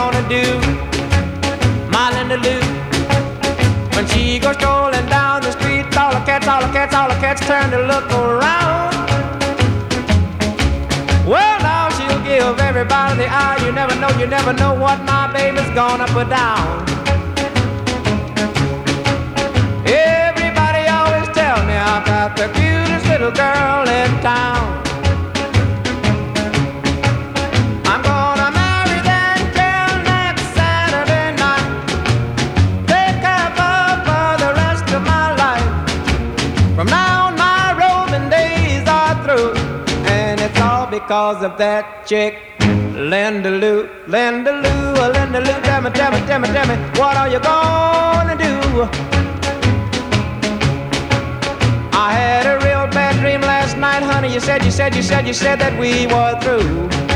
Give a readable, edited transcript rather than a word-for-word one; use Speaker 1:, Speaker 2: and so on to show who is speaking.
Speaker 1: gonna do, my Linda Lou? When she goes strolling down the street, all the cats, all the cats, all the cats turn to look around. Well, now she'll give everybody the eye. You never know what my baby's gonna put down. Everybody always tell me I've got the cutest little girl in town. I'm gonna marry that girl next Saturday night. Take her for the rest of my life. From now on my roving days are through, and it's all because of that chick, Linda Lou, Linda Lou, Linda Lou. Tell me, tell me, tell me, tell me, what are you gonna do? I had a real bad dream last night, honey. You said that we were through.